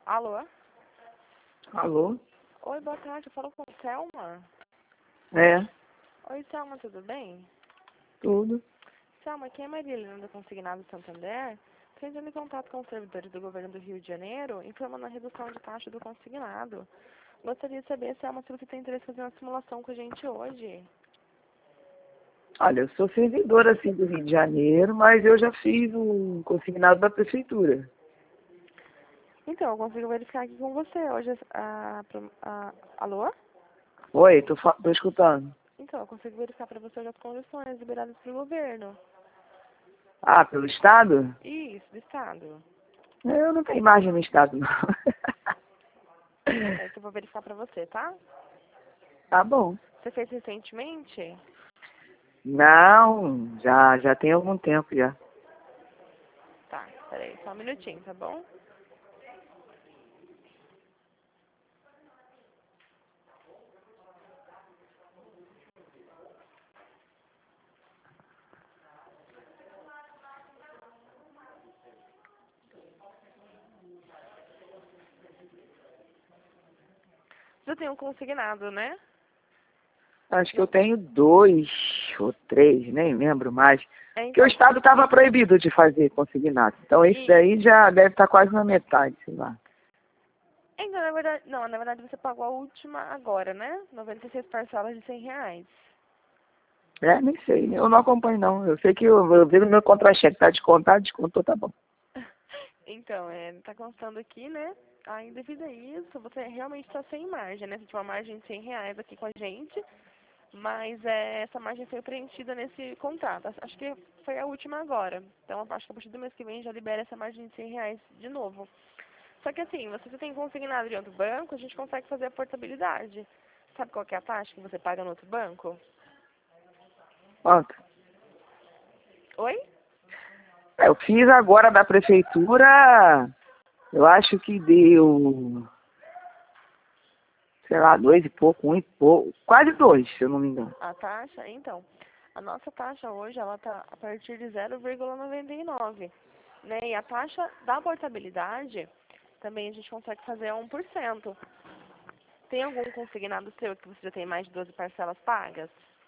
Alô? Alô? Oi, boa tarde. Eu falo com a Selma. É, Oi, Selma, tudo bem? tudo. Selma, aqui é a Maria Helena do Consignado Santander. Estou entrando em contato com os servidores do governo do Rio de Janeiro, informando a redução de taxa do consignado. Gostaria de saber, Selma, se você tem interesse em fazer uma simulação com a gente hoje. Olha, eu sou servidora assim do Rio de Janeiro, mas eu já fiz um consignado da prefeitura. Então, eu consigo verificar aqui com você hoje. Alô? Oi, tô escutando. Então, eu consigo verificar para você hoje as condições liberadas pelo governo. Ah, pelo estado? Isso, do Estado. Eu não tenho imagem no estado, não. É que eu vou verificar para você, tá? Tá bom. Você fez recentemente? Não, já tem algum tempo já. Tá, peraí, só um minutinho, tá bom? Você tem um consignado, né? Acho que eu tenho 2 ou 3, nem lembro mais. É, Porque o então, estado estava proibido de fazer consignado. Então esse e, daí já deve estar quase na metade, sei lá. então, na verdade, não, na verdade você pagou a última agora, né? 96 parcelas de R$ 100. É, nem sei. Eu não acompanho, não. Eu sei que eu vi no meu contra-cheque. Tá descontado, descontou, tá bom. Então, tá constando aqui, né? Aí, devido a isso, você realmente está sem margem, né? Você tinha uma margem de R$ 100 aqui com a gente, mas essa margem foi preenchida nesse contrato. Acho que foi a última agora. Então, acho que a partir do mês que vem já libera essa margem de R$ 100 de novo. Só que assim, você tem consignado de outro banco, a gente consegue fazer a portabilidade. Sabe qual que é a taxa que você paga no outro banco? Quanto? Oi? Eu fiz agora da prefeitura, eu acho que deu, sei lá, 2 e pouco, 1 e pouco, quase 2, se eu não me engano. A taxa? Então, a nossa taxa hoje, ela tá a partir de 0,99, né? E a taxa da portabilidade, também a gente consegue fazer a 1%. Tem algum consignado seu que você já tem mais de 12 parcelas pagas?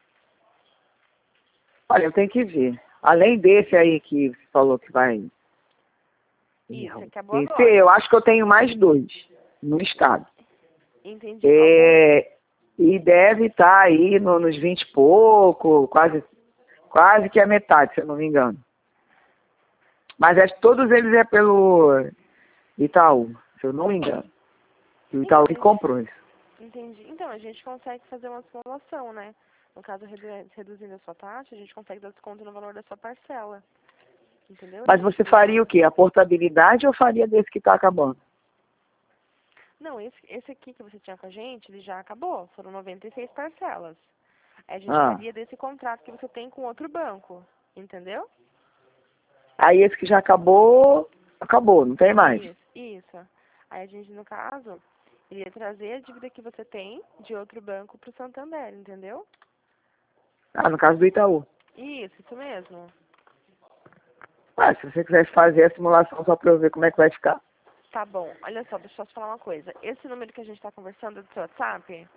Olha, eu tenho que ver. Além desse aí que você falou que vai Isso, acabou vencer, agora. eu acho que eu tenho mais 2 no estado. Entendi. Algum? É, e deve estar aí nos 20 e pouco, quase que a metade, se eu não me engano. Mas acho que todos eles é pelo Itaú, se eu não me engano. E o Então, Itaú que comprou isso. entendi. Então, a gente consegue fazer uma simulação, né? No caso, reduzindo a sua taxa, a gente consegue dar desconto no valor da sua parcela. Entendeu? A Mas gente você faria o quê? A portabilidade ou faria desse que está acabando? Não, esse aqui que você tinha com a gente, ele já acabou. Foram 96 parcelas. Aí a gente Ah, faria desse contrato que você tem com outro banco. Entendeu? aí esse que já acabou, acabou, não tem mais. Isso. Aí a gente, no caso, iria trazer a dívida que você tem de outro banco para o Santander, entendeu? Ah, no caso do Itaú. Isso mesmo. Ah, se você quisesse fazer a simulação só para eu ver como é que vai ficar. Tá bom. Olha só, deixa eu só te falar uma coisa. Esse número que a gente está conversando é do seu WhatsApp?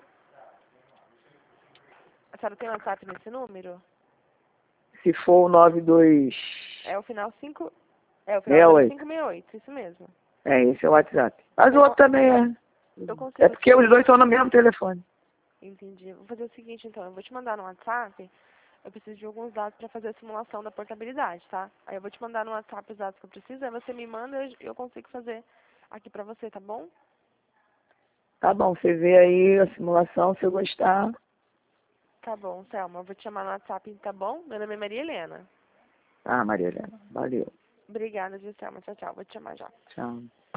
A senhora tem WhatsApp nesse número? Se for o 92... É o final 5. É o final 68. 0568, isso mesmo. Esse é o WhatsApp. Mas o Eu, outro também é. eu É consigo porque os te. dois estão no mesmo telefone. Entendi. Vou fazer o seguinte, então. Eu vou te mandar no WhatsApp. Eu preciso de alguns dados para fazer a simulação da portabilidade, tá? Aí eu vou te mandar no WhatsApp os dados que eu preciso. Aí você me manda e eu consigo fazer aqui pra você, tá bom? Tá bom, você vê aí a simulação, se eu gostar. Tá bom, Selma. Eu vou te chamar no WhatsApp, tá bom? Meu nome é Maria Helena. Ah, Maria Helena, valeu. Obrigada, viu, Selma? Tchau, tchau. Vou te chamar já. Tchau.